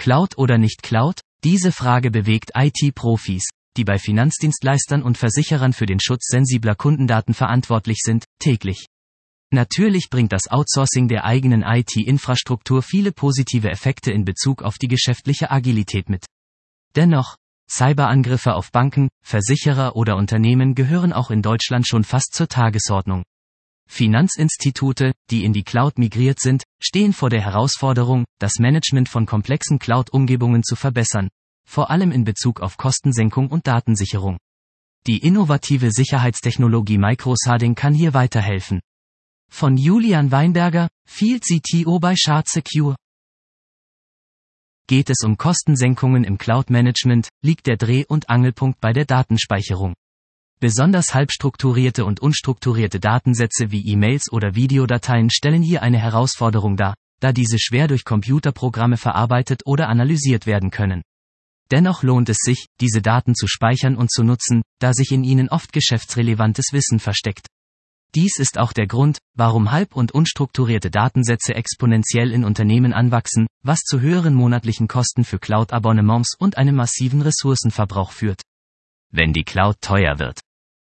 Cloud oder nicht Cloud? Diese Frage bewegt IT-Profis, die bei Finanzdienstleistern und Versicherern für den Schutz sensibler Kundendaten verantwortlich sind, täglich. Natürlich bringt das Outsourcing der eigenen IT-Infrastruktur viele positive Effekte in Bezug auf die geschäftliche Agilität mit. Dennoch, Cyberangriffe auf Banken, Versicherer oder Unternehmen gehören auch in Deutschland schon fast zur Tagesordnung. Finanzinstitute, die in die Cloud migriert sind, stehen vor der Herausforderung, das Management von komplexen Cloud-Umgebungen zu verbessern, vor allem in Bezug auf Kostensenkung und Datensicherung. Die innovative Sicherheitstechnologie Microsharding kann hier weiterhelfen. Von Julian Weinberger, Field CTO bei ShardSecure. Geht es um Kostensenkungen im Cloud-Management, liegt der Dreh- und Angelpunkt bei der Datenspeicherung. Besonders halbstrukturierte und unstrukturierte Datensätze wie E-Mails oder Videodateien stellen hier eine Herausforderung dar, da diese schwer durch Computerprogramme verarbeitet oder analysiert werden können. Dennoch lohnt es sich, diese Daten zu speichern und zu nutzen, da sich in ihnen oft geschäftsrelevantes Wissen versteckt. Dies ist auch der Grund, warum halb- und unstrukturierte Datensätze exponentiell in Unternehmen anwachsen, was zu höheren monatlichen Kosten für Cloud-Abonnements und einem massiven Ressourcenverbrauch führt. Wenn die Cloud teuer wird.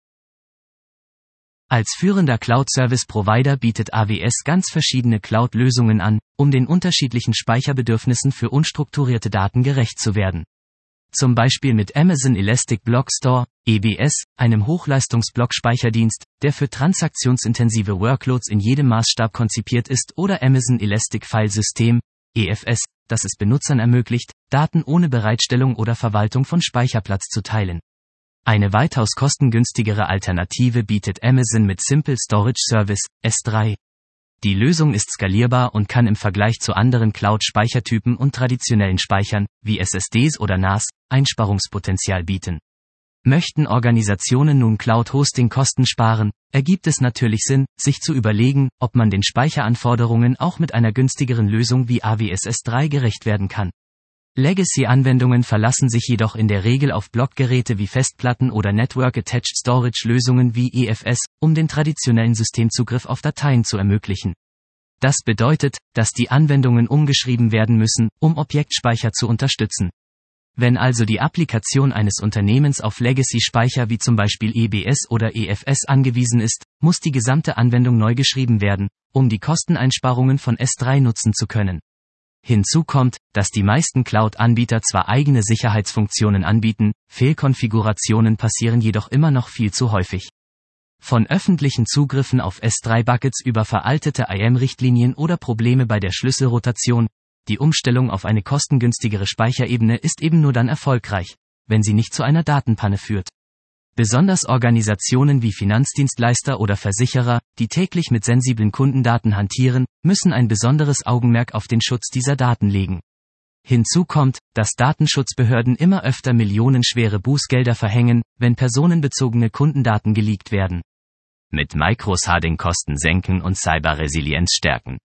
Als führender Cloud-Service-Provider bietet AWS ganz verschiedene Cloud-Lösungen an, um den unterschiedlichen Speicherbedürfnissen für unstrukturierte Daten gerecht zu werden. Zum Beispiel mit Amazon Elastic Block Store, EBS, einem Hochleistungs-Blockspeicherdienst, der für transaktionsintensive Workloads in jedem Maßstab konzipiert ist, oder Amazon Elastic File System, EFS, das es Benutzern ermöglicht, Daten ohne Bereitstellung oder Verwaltung von Speicherplatz zu teilen. Eine weitaus kostengünstigere Alternative bietet Amazon mit Simple Storage Service, S3. Die Lösung ist skalierbar und kann im Vergleich zu anderen Cloud-Speichertypen und traditionellen Speichern, wie SSDs oder NAS, Einsparungspotenzial bieten. Möchten Organisationen nun Cloud-Hosting-Kosten sparen, ergibt es natürlich Sinn, sich zu überlegen, ob man den Speicheranforderungen auch mit einer günstigeren Lösung wie AWS S3 gerecht werden kann. Legacy-Anwendungen verlassen sich jedoch in der Regel auf Blockgeräte wie Festplatten oder Network-Attached Storage-Lösungen wie EFS, um den traditionellen Systemzugriff auf Dateien zu ermöglichen. Das bedeutet, dass die Anwendungen umgeschrieben werden müssen, um Objektspeicher zu unterstützen. Wenn also die Applikation eines Unternehmens auf Legacy-Speicher wie zum Beispiel EBS oder EFS angewiesen ist, muss die gesamte Anwendung neu geschrieben werden, um die Kosteneinsparungen von S3 nutzen zu können. Hinzu kommt, dass die meisten Cloud-Anbieter zwar eigene Sicherheitsfunktionen anbieten, Fehlkonfigurationen passieren jedoch immer noch viel zu häufig. Von öffentlichen Zugriffen auf S3-Buckets über veraltete IAM-Richtlinien oder Probleme bei der Schlüsselrotation, die Umstellung auf eine kostengünstigere Speicherebene ist eben nur dann erfolgreich, wenn sie nicht zu einer Datenpanne führt. Besonders Organisationen wie Finanzdienstleister oder Versicherer, die täglich mit sensiblen Kundendaten hantieren, müssen ein besonderes Augenmerk auf den Schutz dieser Daten legen. Hinzu kommt, dass Datenschutzbehörden immer öfter millionenschwere Bußgelder verhängen, wenn personenbezogene Kundendaten geleakt werden. Mit Microsharding Kosten senken und Cyberresilienz stärken.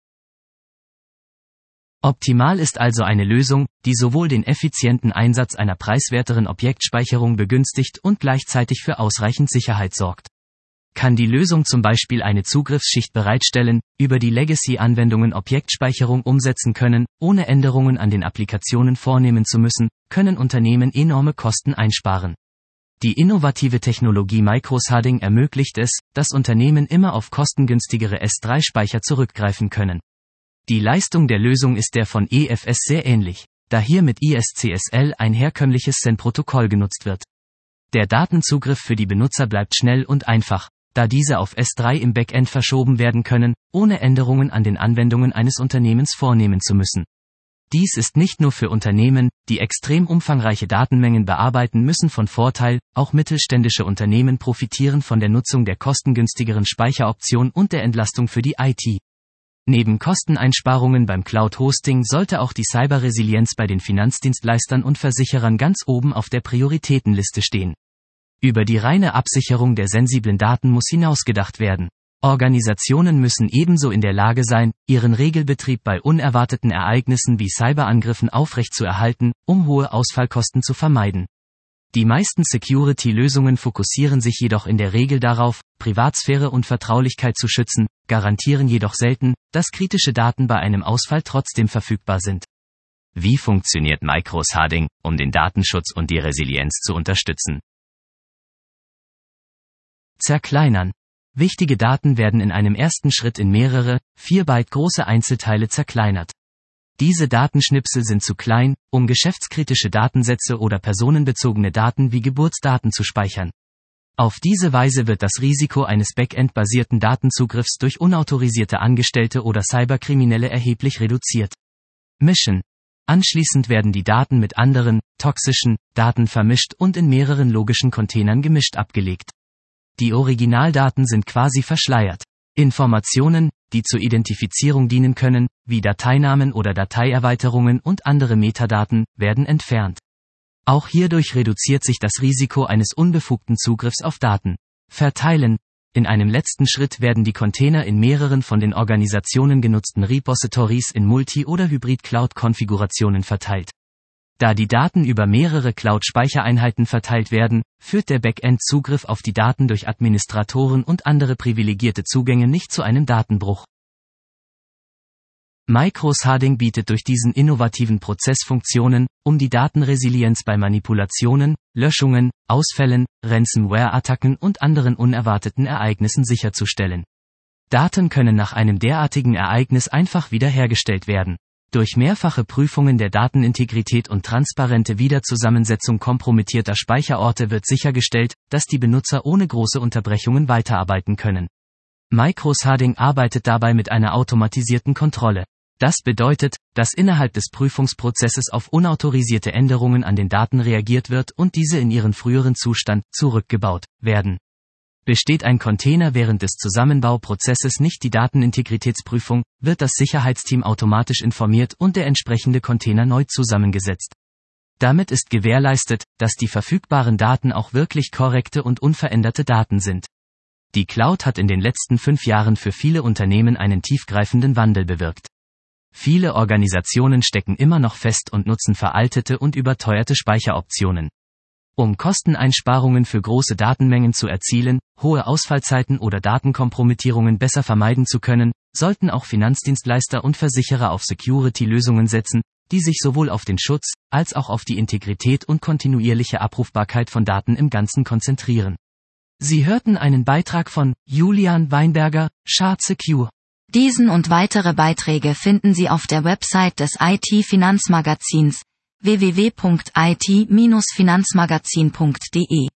Optimal ist also eine Lösung, die sowohl den effizienten Einsatz einer preiswerteren Objektspeicherung begünstigt und gleichzeitig für ausreichend Sicherheit sorgt. Kann die Lösung zum Beispiel eine Zugriffsschicht bereitstellen, über die Legacy-Anwendungen Objektspeicherung umsetzen können, ohne Änderungen an den Applikationen vornehmen zu müssen, können Unternehmen enorme Kosten einsparen. Die innovative Technologie Microsharding ermöglicht es, dass Unternehmen immer auf kostengünstigere S3-Speicher zurückgreifen können. Die Leistung der Lösung ist der von EFS sehr ähnlich, da hier mit ISCSL ein herkömmliches SEN-Protokoll genutzt wird. Der Datenzugriff für die Benutzer bleibt schnell und einfach, da diese auf S3 im Backend verschoben werden können, ohne Änderungen an den Anwendungen eines Unternehmens vornehmen zu müssen. Dies ist nicht nur für Unternehmen, die extrem umfangreiche Datenmengen bearbeiten müssen, von Vorteil, auch mittelständische Unternehmen profitieren von der Nutzung der kostengünstigeren Speicheroption und der Entlastung für die IT. Neben Kosteneinsparungen beim Cloud-Hosting sollte auch die Cyberresilienz bei den Finanzdienstleistern und Versicherern ganz oben auf der Prioritätenliste stehen. Über die reine Absicherung der sensiblen Daten muss hinausgedacht werden. Organisationen müssen ebenso in der Lage sein, ihren Regelbetrieb bei unerwarteten Ereignissen wie Cyberangriffen aufrechtzuerhalten, um hohe Ausfallkosten zu vermeiden. Die meisten Security-Lösungen fokussieren sich jedoch in der Regel darauf, Privatsphäre und Vertraulichkeit zu schützen, garantieren jedoch selten, dass kritische Daten bei einem Ausfall trotzdem verfügbar sind. Wie funktioniert Microsharding, um den Datenschutz und die Resilienz zu unterstützen? Zerkleinern. Wichtige Daten werden in einem ersten Schritt in mehrere, 4 Byte große Einzelteile zerkleinert. Diese Datenschnipsel sind zu klein, um geschäftskritische Datensätze oder personenbezogene Daten wie Geburtsdaten zu speichern. Auf diese Weise wird das Risiko eines Backend-basierten Datenzugriffs durch unautorisierte Angestellte oder Cyberkriminelle erheblich reduziert. Mischen. Anschließend werden die Daten mit anderen, toxischen, Daten vermischt und in mehreren logischen Containern gemischt abgelegt. Die Originaldaten sind quasi verschleiert. Informationen, die zur Identifizierung dienen können, wie Dateinamen oder Dateierweiterungen und andere Metadaten, werden entfernt. Auch hierdurch reduziert sich das Risiko eines unbefugten Zugriffs auf Daten. Verteilen. In einem letzten Schritt werden die Container in mehreren von den Organisationen genutzten Repositories in Multi- oder Hybrid-Cloud-Konfigurationen verteilt. Da die Daten über mehrere Cloud-Speichereinheiten verteilt werden, führt der Backend-Zugriff auf die Daten durch Administratoren und andere privilegierte Zugänge nicht zu einem Datenbruch. Microsharding bietet durch diesen innovativen Prozess Funktionen, um die Datenresilienz bei Manipulationen, Löschungen, Ausfällen, Ransomware-Attacken und anderen unerwarteten Ereignissen sicherzustellen. Daten können nach einem derartigen Ereignis einfach wiederhergestellt werden. Durch mehrfache Prüfungen der Datenintegrität und transparente Wiederzusammensetzung kompromittierter Speicherorte wird sichergestellt, dass die Benutzer ohne große Unterbrechungen weiterarbeiten können. Microsharding arbeitet dabei mit einer automatisierten Kontrolle. Das bedeutet, dass innerhalb des Prüfungsprozesses auf unautorisierte Änderungen an den Daten reagiert wird und diese in ihren früheren Zustand zurückgebaut werden. Besteht ein Container während des Zusammenbauprozesses nicht die Datenintegritätsprüfung, wird das Sicherheitsteam automatisch informiert und der entsprechende Container neu zusammengesetzt. Damit ist gewährleistet, dass die verfügbaren Daten auch wirklich korrekte und unveränderte Daten sind. Die Cloud hat in den letzten 5 Jahren für viele Unternehmen einen tiefgreifenden Wandel bewirkt. Viele Organisationen stecken immer noch fest und nutzen veraltete und überteuerte Speicheroptionen. Um Kosteneinsparungen für große Datenmengen zu erzielen, hohe Ausfallzeiten oder Datenkompromittierungen besser vermeiden zu können, sollten auch Finanzdienstleister und Versicherer auf Security-Lösungen setzen, die sich sowohl auf den Schutz, als auch auf die Integrität und kontinuierliche Abrufbarkeit von Daten im Ganzen konzentrieren. Sie hörten einen Beitrag von Julian Weinberger, Shard Secure. Diesen und weitere Beiträge finden Sie auf der Website des IT-Finanzmagazins www.it-finanzmagazin.de.